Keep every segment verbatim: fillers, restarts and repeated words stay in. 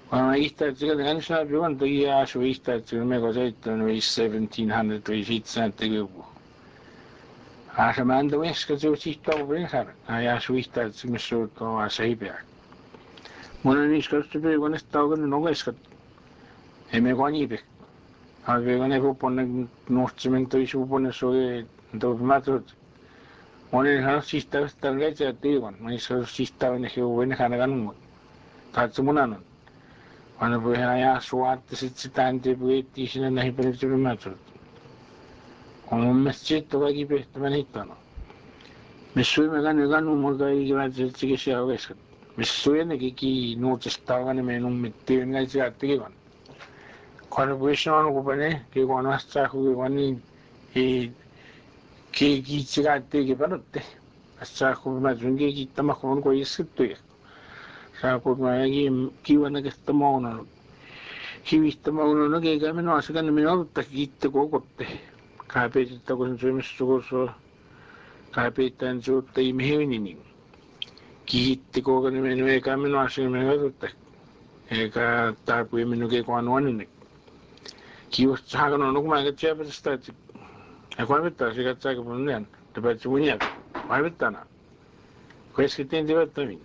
Well, Easter chicken and shop you want to hear show Easter to make a date on we seventeen hundred to eat cent to you. As a man, the West could do it over in her. I asked Easter to Miss Soto as a bear. One of these goes to be when it's dog and no West. And me one epic. I'll be going to open the North Cement to issue upon a so the matter. One in her sister, the letter at the one. My sister in the hill when Hanagan. That's the one. One of which I asked what the citizen to be teaching and I believe to be mattered. On Messit, the Waggy Best Manitano. Miss Swimmer and Gun was the graduate Chigisha West. Miss Swin, the Kiki noticed Tavan and Menum material at the one. Conversation on Ubane, che one was who one he Kiki Chigati Gibarote. A Saku Mazungi Tamacon go is to it. Saku Maggie, Kiwan against the mono. He wished the mono again, and was going to be out to eat the go. Carpet the consumer so carpet and so the evening. Keep the go and make a man was in another. A dark women who get one one in it. He was talking on my chapter started. I quite with us, I got taken from then. The bed to win yet. Why with Dana? Question in the time.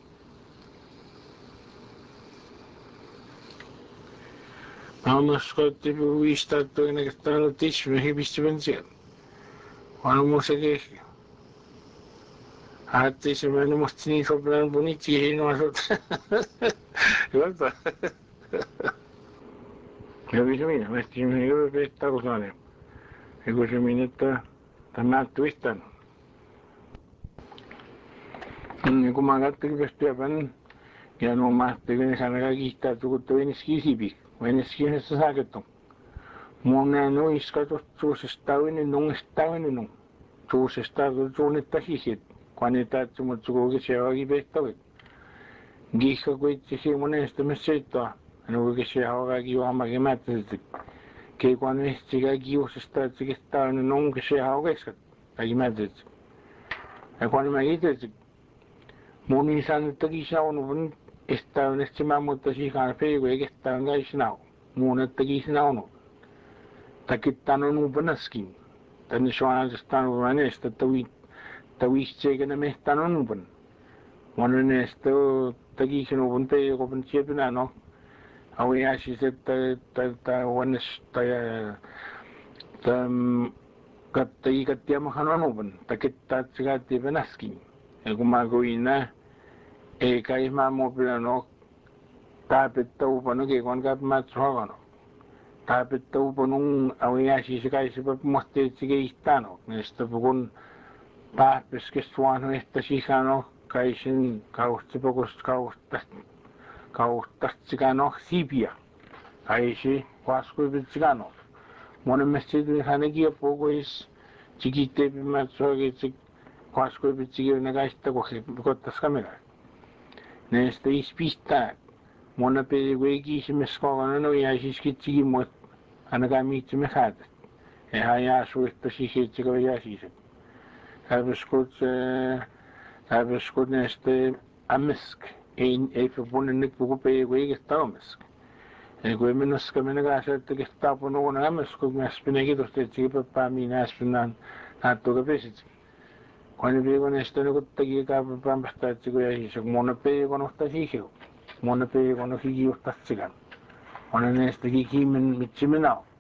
How much got we start doing a external teach me, he be seven zero. One more again. I teach him when most need for plan boniti, no, I thought. What the? Every minute, my team here, a bit on him. It was a minute, the mat twisted. And come I got to the Stepan, get no master in Hanagista to go to any ski. When the skin is a hackathon. Mona no is got to stavin and no stavin no. To start the zone at the hit. Quantita to much go get your best of it. Gika wait to see one is the meseta, and we get how I give a magematic. Cake one is to give us a start to get down and no get how I get. I imagine. I want to make it. Moni san the Gisha on está en este mammoth si kan pego e está en gais now. Mona the gis now. Takitano no banaskin. Then the swan just stand over nest that we the we chicken and me stand on open. One nest the gis no one pay open chip na no. How we actually said the the one is the the got the got the mahanon open. Takita got the banaskin. E kumago ina e kai mamo plano tapet tau pano ke kon kat mat sogono tapet tau pano awia si kai se pa moste sige istano nesto pukun pa peske suano esta si sano kai sin kauste pokos kausta kausta sigano sipia kai si wasko bitsigano mona mesti hanegi poco is chiquite mat soge Quasco Pizzigio Nagasta got the scamera. Nesta is pista. Mona pediguegi si mescovano e si schizzi mot anagami to me had. E hayas with the si hits go yasis. Have a scoot, have a scoot neste a misk in a for one in the Pupe Wig Thomas. E women of Scamenagas to get stop on one amisk, my spinagit of the cheaper Pami Aspinan had to the visit. When we were next to the Tagi Pampas to go, he said, Monope, one of the Hill, Monope, one of the Tatsigan. On the next, he came in with Chimino.